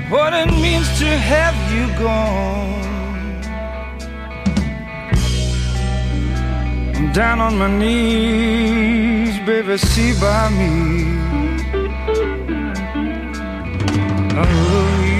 what it means to have you gone. I'm down on my knees, baby, see by me. I love you.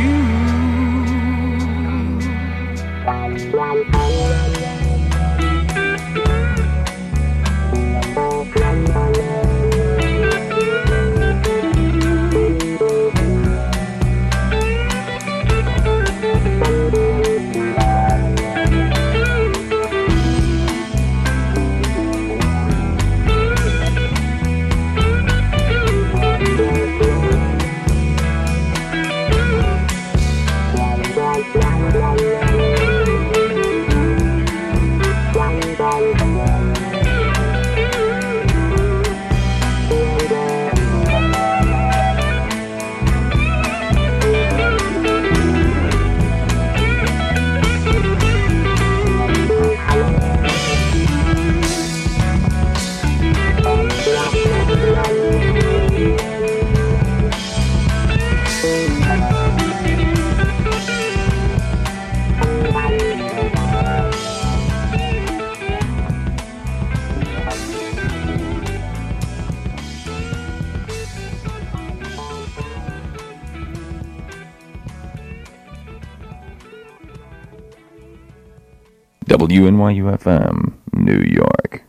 WNYU-FM, New York.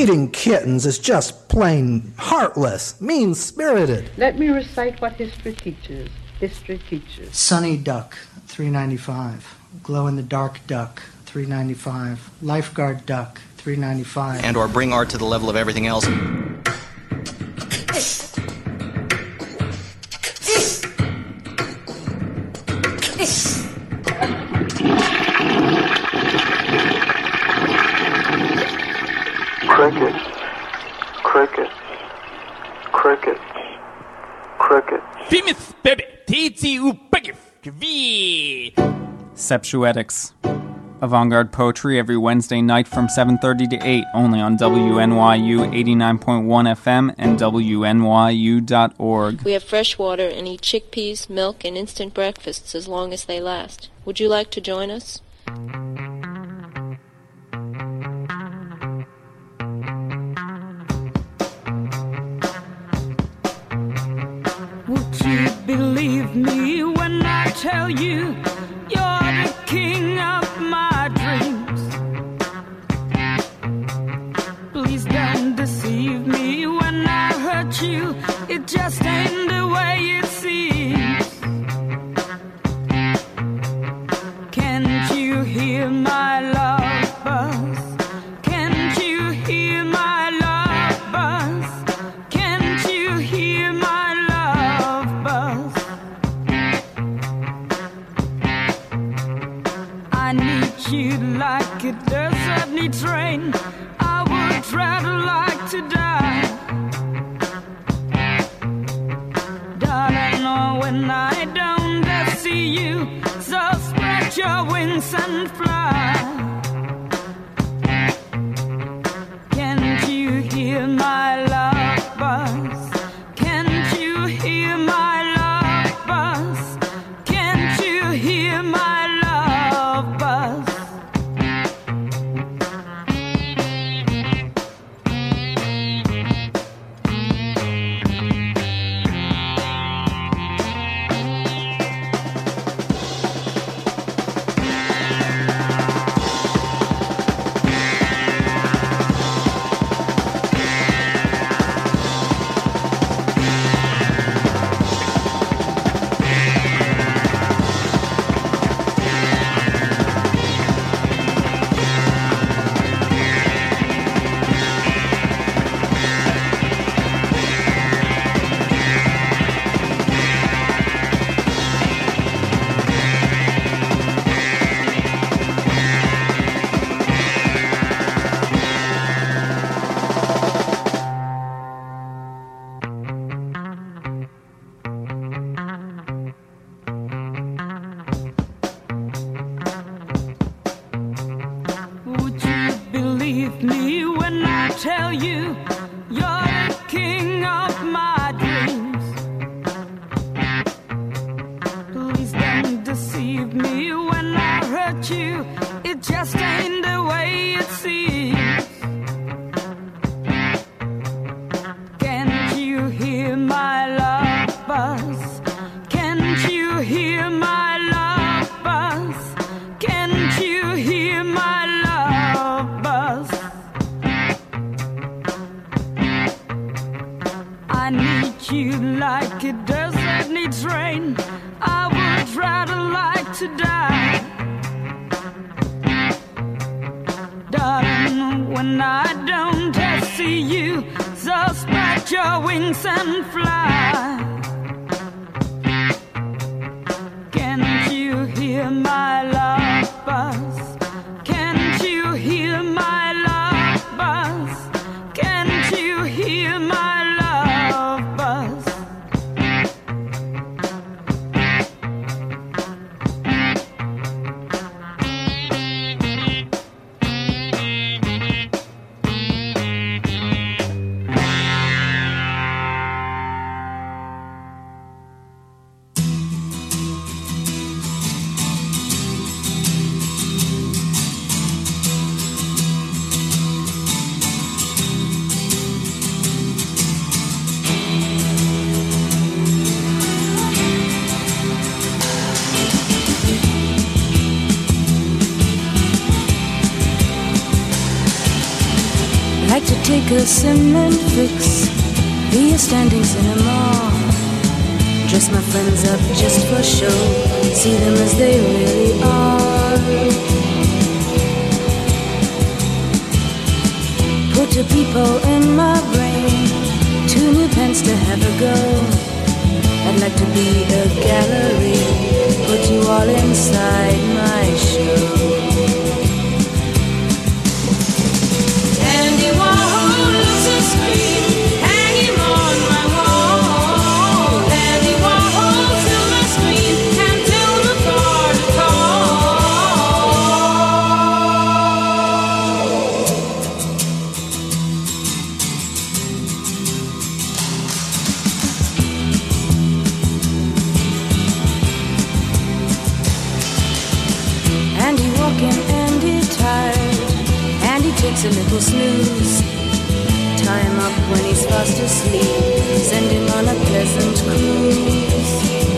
feeding kittens is just plain heartless, mean-spirited. Let me recite what history teaches. History teaches. Sunny duck, $3.95. Glow-in-the-dark duck, $3.95. Lifeguard duck, $3.95. And or bring art to the level of everything else. Crickets, crickets, crickets, crickets. Femith bebe, TTU bigif, kvi. Septuetics. Avant-garde poetry every Wednesday night from 7:30 to 8, only on WNYU 89.1 FM and WNYU.org. We have fresh water and eat chickpeas, milk, and instant breakfasts as long as they last. Would you like to join us? Would you believe me when I tell you you're the king of my dreams? Please don't deceive me when I hurt you. It just ain't the way it seems. Can't you hear my love buzz? Can't you hear my love buzz? Can't you hear my love buzz? I need you like a desert need rain. I would rather like to die. Darling, oh, when I don't see you, so spread your wings and fly. Can't you hear my love buzz? Can't you hear my love buzz? Can't you hear my love buzz? Would you believe me when I tell you you're the king of my dreams? Please don't deceive me when I hurt you. It just ain't the way it seems. Can't you hear my love buzz? Can't you hear my love buzz? Can't you hear my love buzz? I need you like a desert needs rain. I would rather like to die. Darling, when I don't see you, so spread your wings and fly. Can't you hear my love buzz? Can't you hear my love buzz? Can't you hear my love buzz? to take a cement fix via standing cinema. Dress my friends up just for show, see them as they really are. Put a peephole in my brain, 2 new pence to have a go. I'd like to be a gallery, put you all inside my show. Andy Warhol looks a screen, hang him on my wall. Andy Warhol, silver screen, can't tell the card at Andy walking, Andy tired, Andy takes a little snooze. Tie him up when he's fast asleep, send him on a pleasant cruise.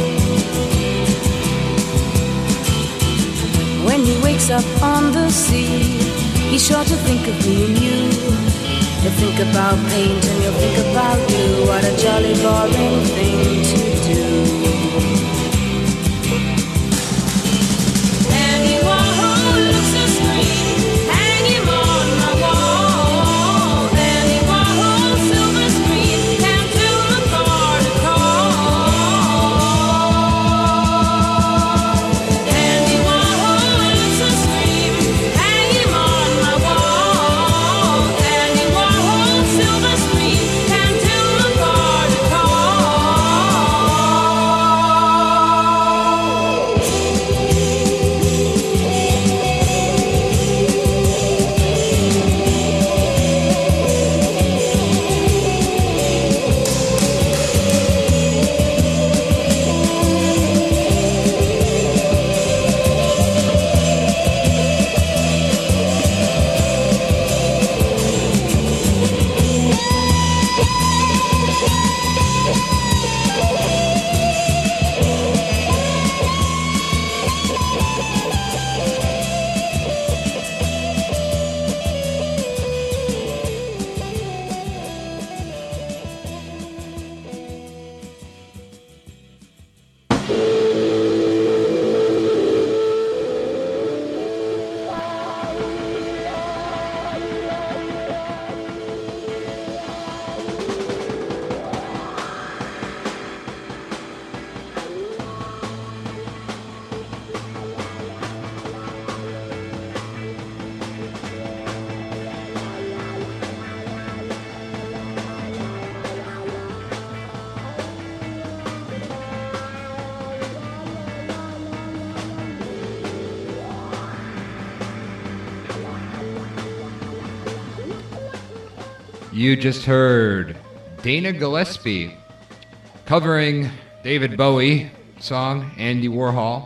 When he wakes up on the sea, he's sure to think of me and you. He'll think about paint and you'll think about glue. What a jolly boring thing to do. Andy Warhol looks a screen, hang him on my wall. Andy Warhol, silver screen, can't tell the card at all. Andy Warhol looks a screen, hang him on my wall. Andy Warhol, silver screen, can't tell the card at all. You just heard Dana Gillespie covering David Bowie song, Andy Warhol.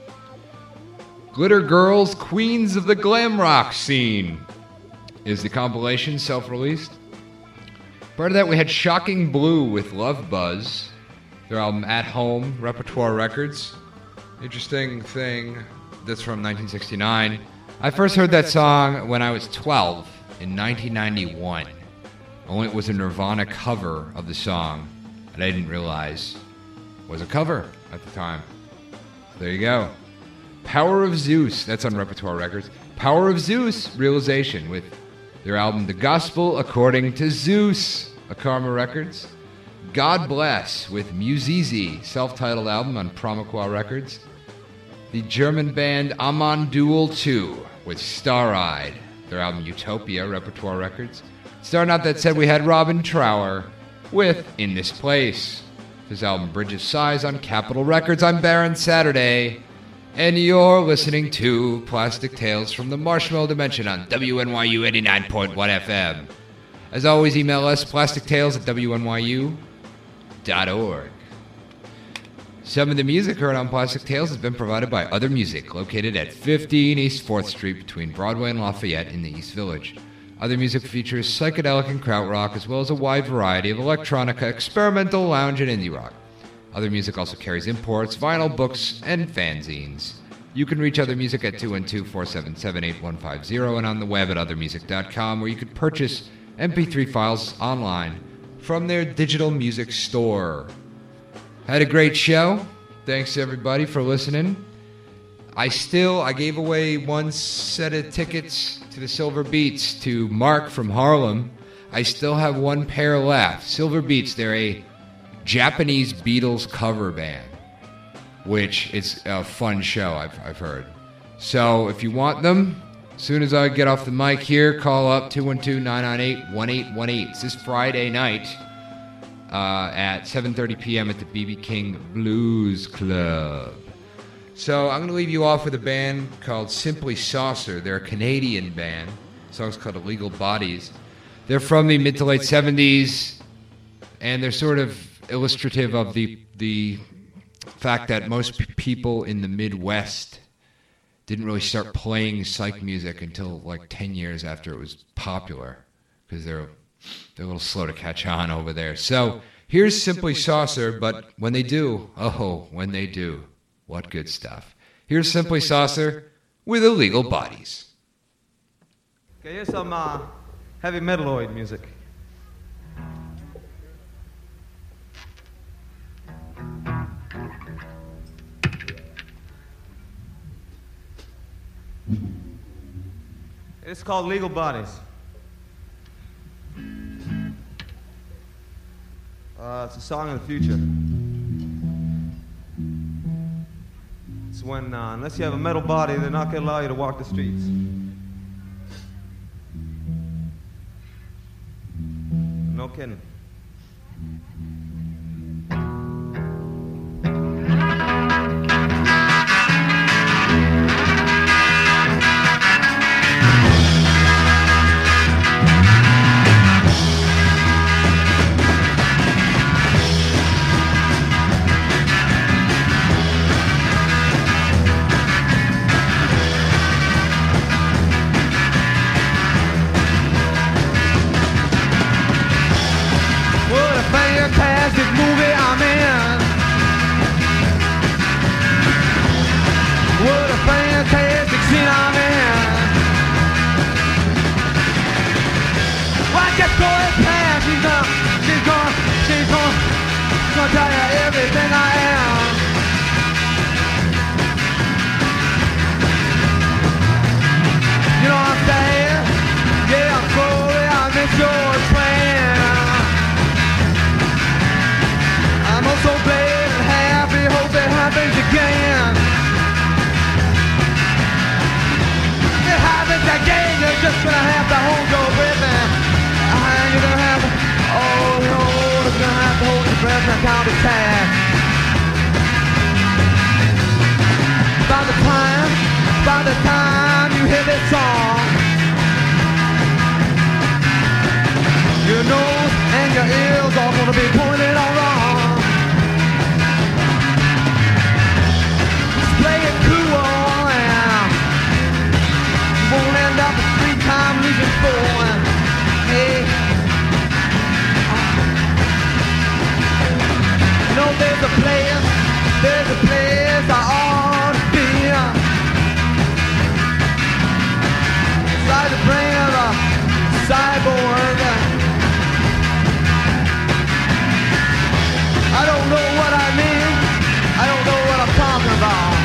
Glitter Girls, Queens of the Glam Rock Scene is the compilation, self-released. Part of that, we had Shocking Blue with Love Buzz, their album At Home, Repertoire Records. Interesting thing, that's from 1969. I first heard that song when I was 12 in 1991. Only it was a Nirvana cover of the song that I didn't realize was a cover at the time. So there you go. Power of Zeus, that's on Repertoire Records. Power of Zeus, Realization, with their album The Gospel According to Zeus, Akarma Records. God Bless with Musizi, self-titled album on Promiqua Records. The German band Amon Duel 2 with Star-Eyed, their album Utopia, Repertoire Records. Starting out that set, we had Robin Trower with In This Place. His album Bridge of Sighs on Capitol Records. I'm Baron Saturday, and you're listening to Plastic Tales from the Marshmallow Dimension on WNYU 89.1 FM. As always, email us, plastictales@wnyu.org. Some of the music heard on Plastic Tales has been provided by Other Music, located at 15 East 4th Street between Broadway and Lafayette in the East Village. Other Music features psychedelic and krautrock, as well as a wide variety of electronica, experimental, lounge, and indie rock. Other Music also carries imports, vinyl, books, and fanzines. You can reach Other Music at 212-477-8150 and on the web at othermusic.com, where you can purchase MP3 files online from their digital music store. Had a great show. Thanks everybody for listening. I gave away one set of tickets to the Silver Beats to Mark from Harlem. I still have one pair left. Silver Beats, they're a Japanese Beatles cover band, which is a fun show, I've heard. So if you want them, as soon as I get off the mic here, call up 212-998-1818. It's this Friday night at 7:30 p.m. at the B.B. King Blues Club. So I'm going to leave you off with a band called Simply Saucer. They're a Canadian band. The song's called Illegal Bodies. They're from the mid to late 70s, and they're sort of illustrative of the fact that most people in the Midwest didn't really start playing psych music until like 10 years after it was popular, because they're a little slow to catch on over there. So here's Simply Saucer, but when they do, what good stuff. Here's Simply Saucer with Illegal Bodies. Okay, here's some heavy metaloid music. It's called Legal Bodies. It's a song of the future. It's when, unless you have a metal body, they're not going to allow you to walk the streets. No kidding. Fantastic movie I'm in. What a fantastic scene I'm in. Why just go and pass? She's gonna tell you everything I am. You know what I'm saying? Yeah, I'm sorry I missed your train. I'm also glad and happy, hope it happens again. It happens again, you're just gonna have to hold your breath and you're gonna have to, you're gonna have to hold your breath and count the time. By the time you hear this song, your nose and your ears are gonna be pointed all wrong. Play it cool and you won't end up a 3-time losing fool. Hey, you know there's a place I ought to be. Inside the brain of a cyborg. I don't know what I mean. I don't know what I'm talking about.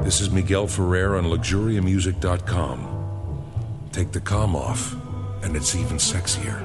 This is Miguel Ferrer on LuxuriaMusic.com. Take the com off, and it's even sexier.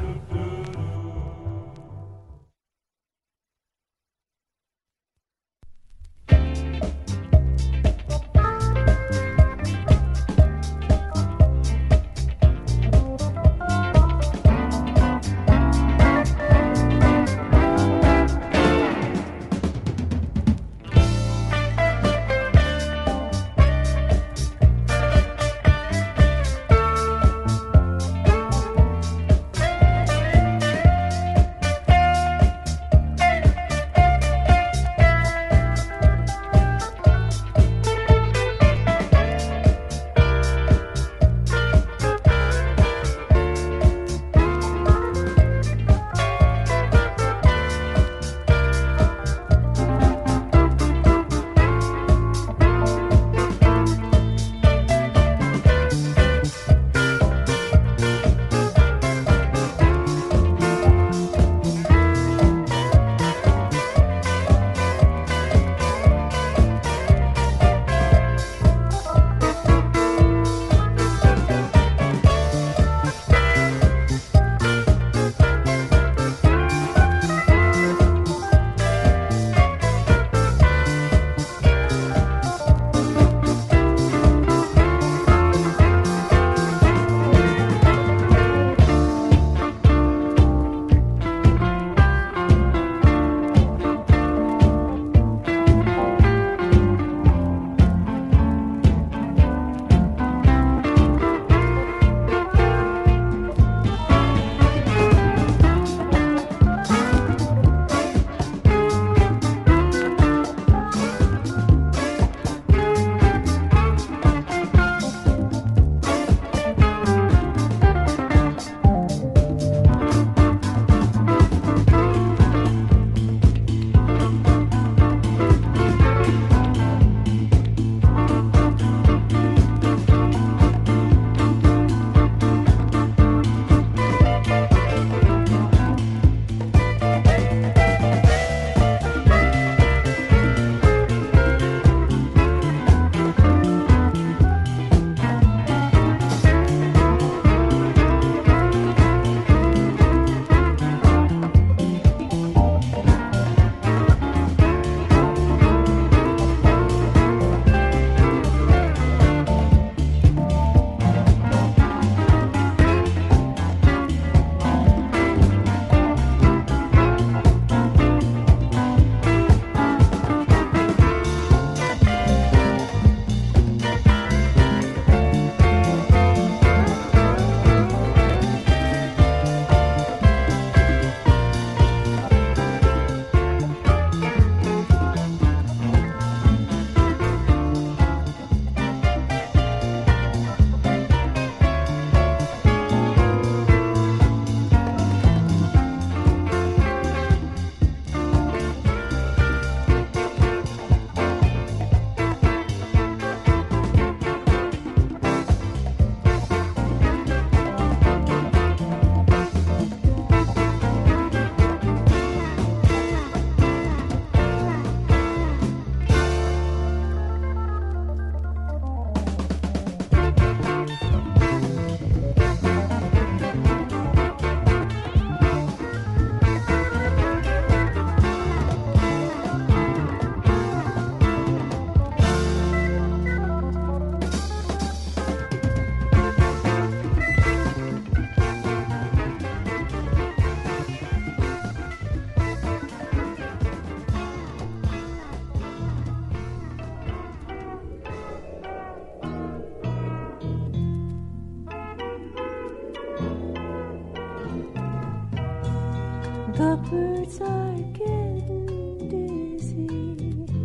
The birds are getting dizzy,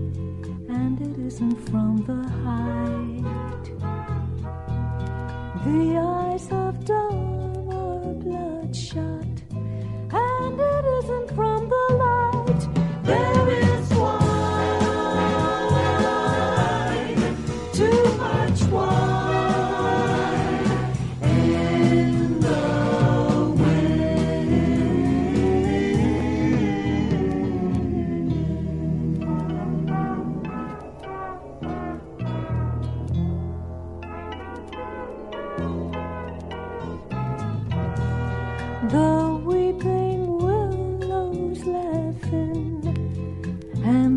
and it isn't from the height. The eyes of dawn are bloodshot, and it isn't from the light. There is wine, too much wine in the wind.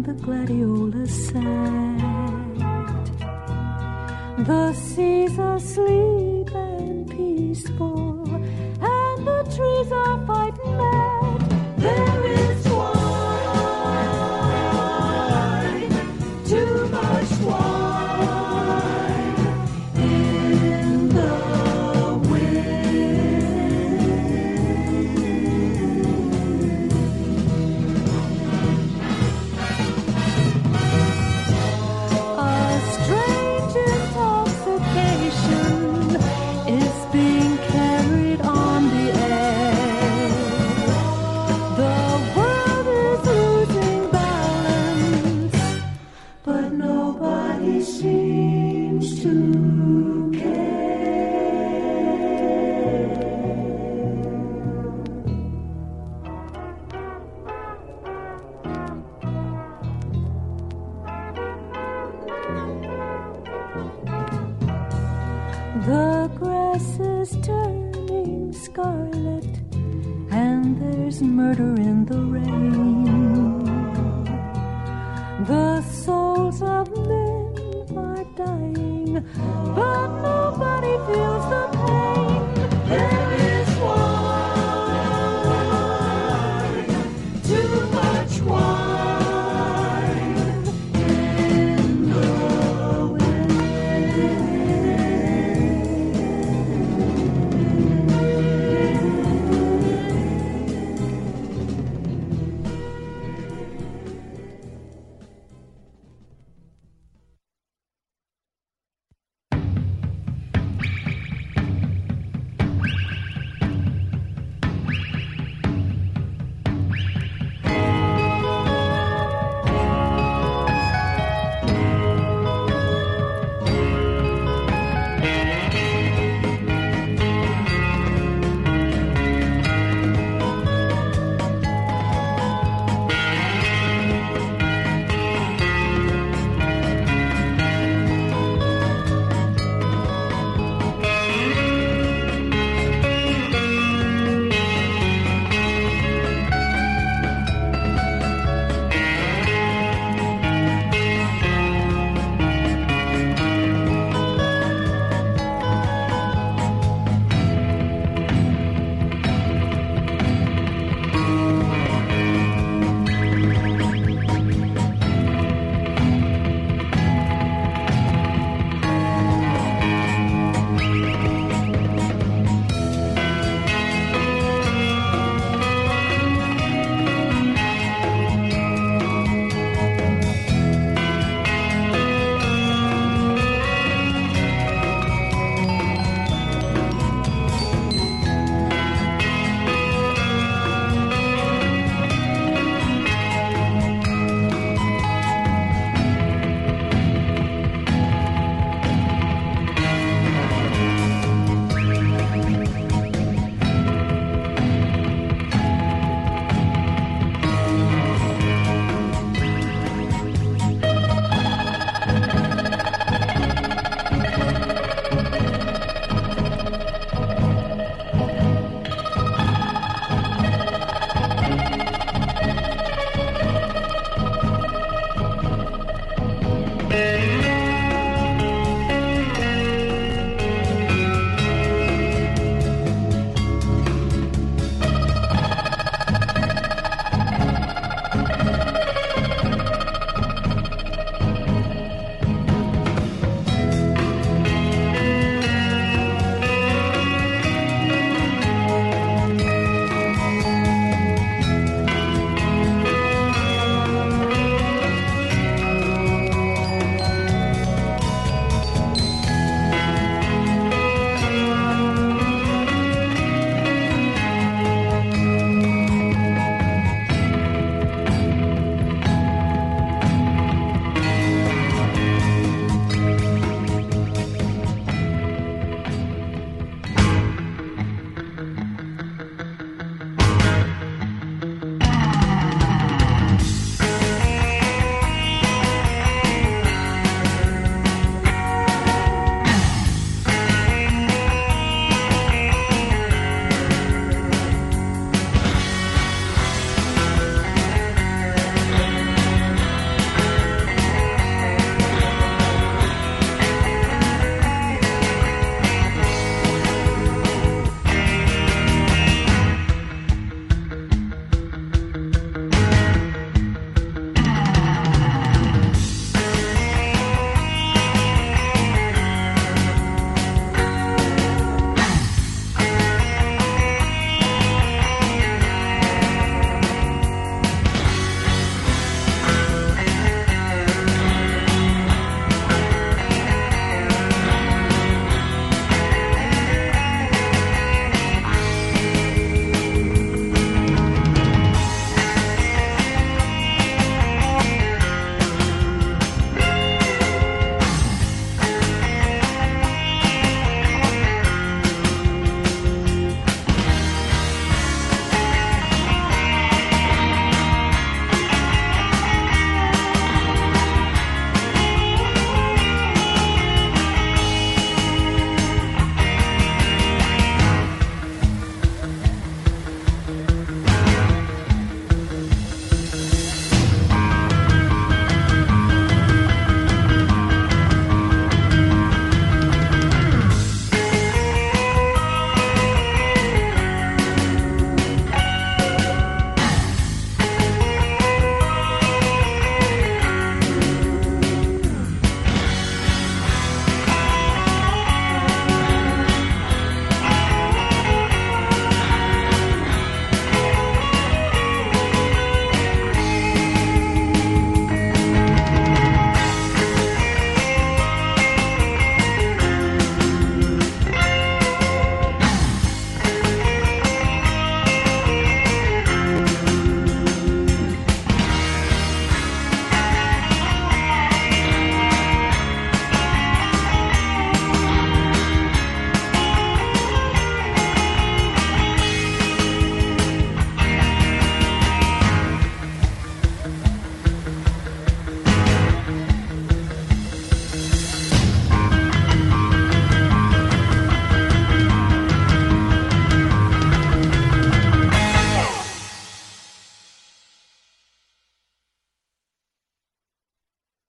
and the gladiolus sat. The sea's asleep and peaceful, and the trees are fighting mad. There is wine, too much wine in the The grass is turning scarlet, and there's murder in the rain. The souls of men are dying, but nobody feels the pain. There is wine, too much wine in the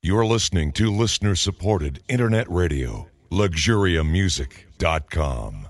You're listening to listener-supported internet radio, LuxuriaMusic.com.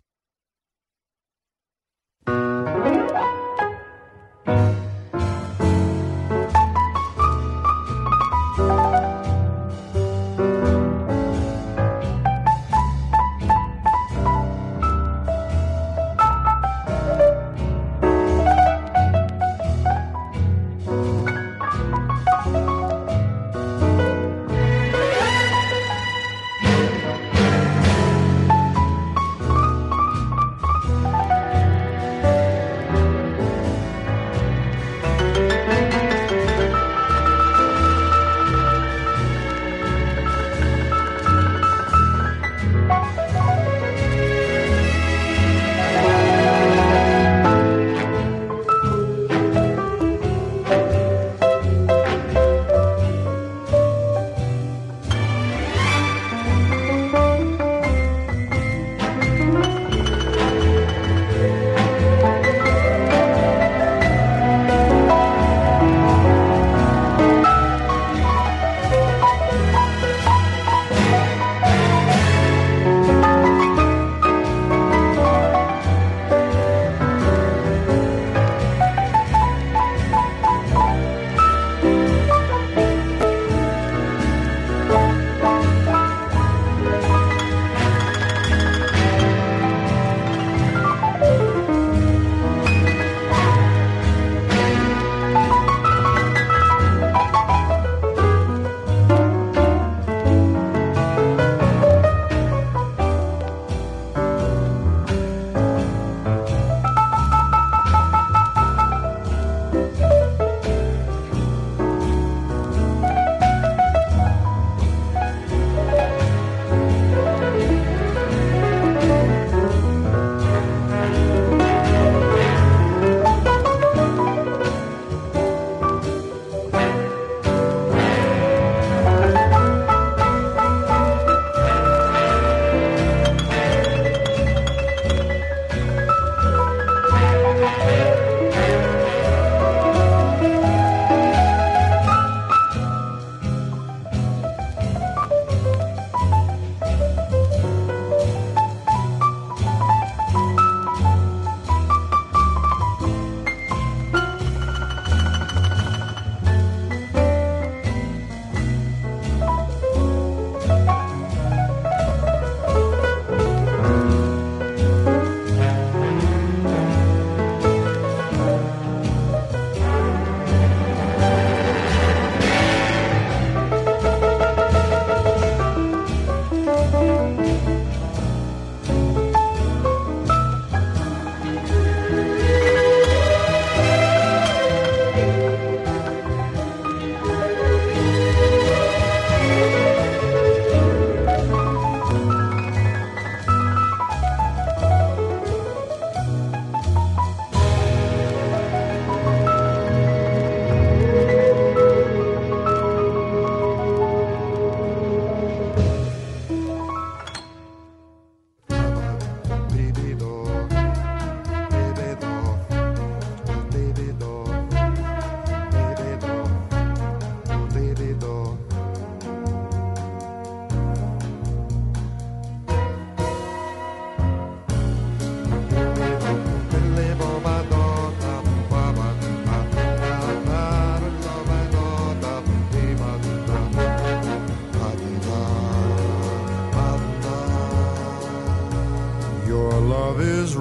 love is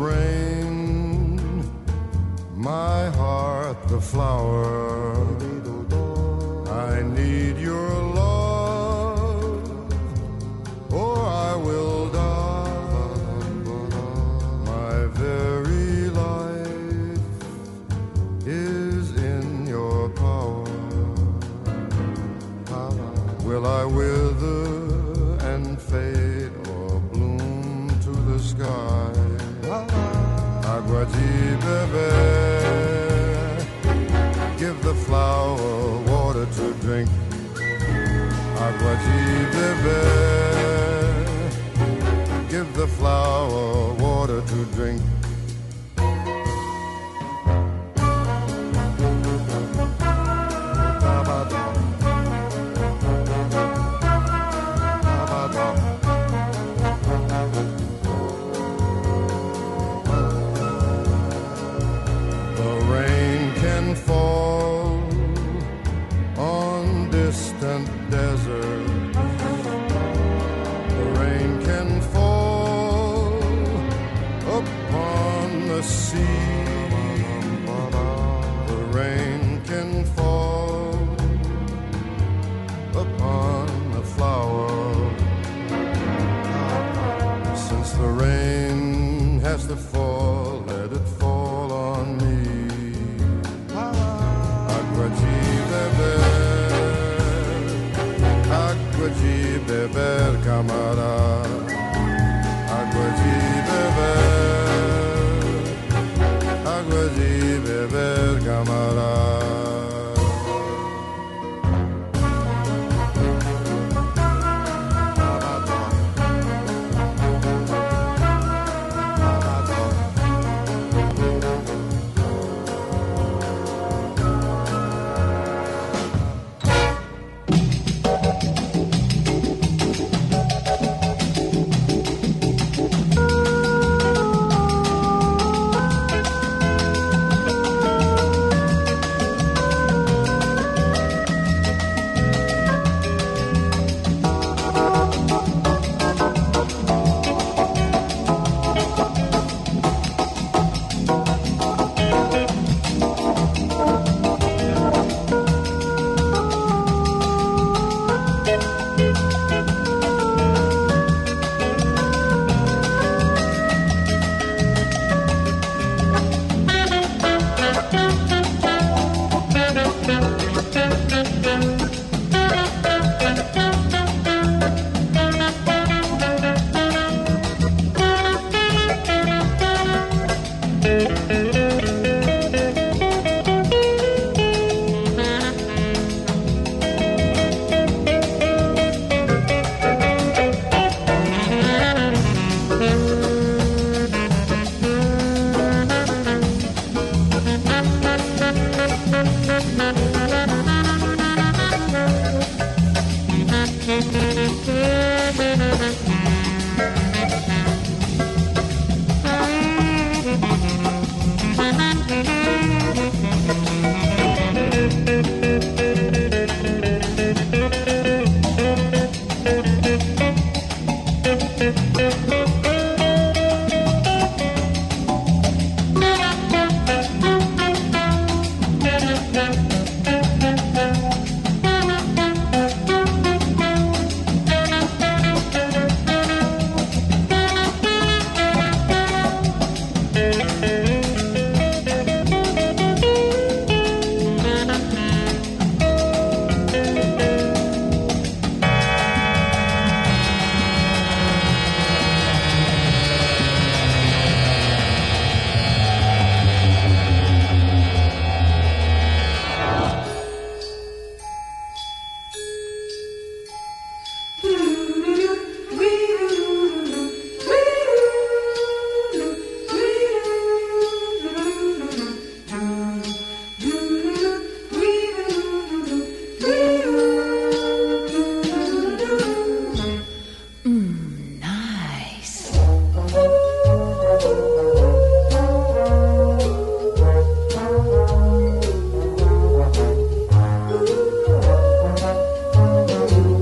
rain, my heart the flower. I need your love, or I will die. My very life is in your power. Will I wither and fade or bloom to the sky? Agua de bebe, give the flower water to drink. Agua de bebe, give the flower water to drink. ancient desert. The rain can fall upon the sea. The rain can fall upon the flower. Since the rain has to fall, let it fall on me. Agua beber, camarada.